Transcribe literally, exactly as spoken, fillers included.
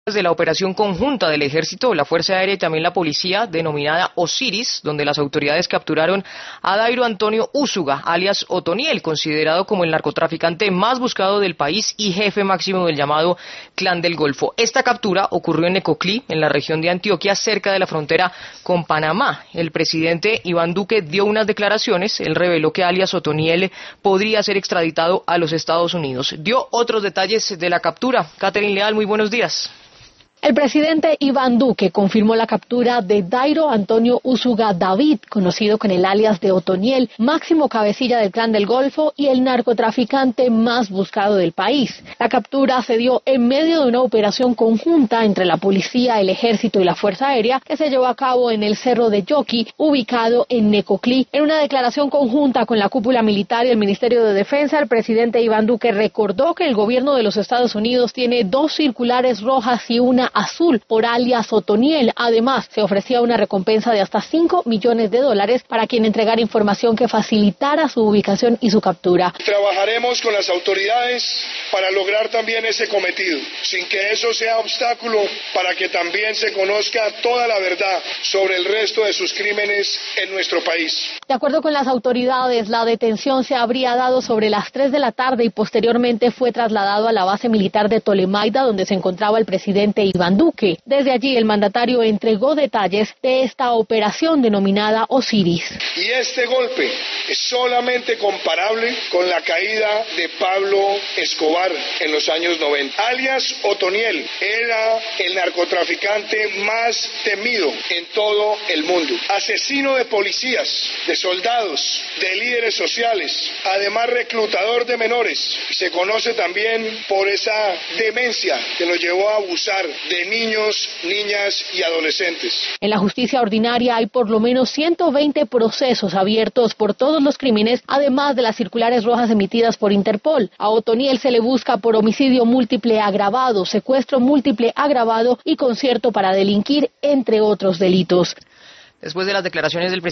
de la operación conjunta del Ejército, la Fuerza Aérea y también la Policía, denominada Osiris, donde las autoridades capturaron a Dairo Antonio Úsuga, alias Otoniel, considerado como el narcotraficante más buscado del país y jefe máximo del llamado Clan del Golfo. Esta captura ocurrió en Necoclí, en la región de Antioquia, cerca de la frontera con Panamá. El presidente Iván Duque dio unas declaraciones. Él reveló que alias Otoniel podría ser extraditado a los Estados Unidos. Dio otros detalles de la captura. Catherine Leal, muy buenos días. El presidente Iván Duque confirmó la captura de Dairo Antonio Úsuga David, conocido con el alias de Otoniel, máximo cabecilla del Clan del Golfo y el narcotraficante más buscado del país. La captura se dio en medio de una operación conjunta entre la policía, el ejército y la Fuerza Aérea que se llevó a cabo en el Cerro de Yoqui, ubicado en Necoclí. En una declaración conjunta con la cúpula militar y el Ministerio de Defensa, el presidente Iván Duque recordó que el gobierno de los Estados Unidos tiene dos circulares rojas y una azul por alias Otoniel. Además, se ofrecía una recompensa de hasta cinco millones de dólares para quien entregara información que facilitara su ubicación y su captura. Trabajaremos con las autoridades para lograr también ese cometido, sin que eso sea obstáculo para que también se conozca toda la verdad sobre el resto de sus crímenes en nuestro país. De acuerdo con las autoridades, la detención se habría dado sobre las tres de la tarde y posteriormente fue trasladado a la base militar de Tolemaida, donde se encontraba el presidente Iván Duque. Desde allí, el mandatario entregó detalles de esta operación denominada Osiris. Y este golpe es solamente comparable con la caída de Pablo Escobar en los años noventa. Alias Otoniel era el narcotraficante más temido en todo el mundo. Asesino de policías, de soldados, de líderes sociales, además reclutador de menores. Se conoce también por esa demencia que lo llevó a abusar de niños, niñas y adolescentes. En la justicia ordinaria hay por lo menos ciento veinte procesos abiertos por todos los crímenes, además de las circulares rojas emitidas por Interpol. A Otoniel se le busca por homicidio múltiple agravado, secuestro múltiple agravado y concierto para delinquir, entre otros delitos. Después de las declaraciones del presidente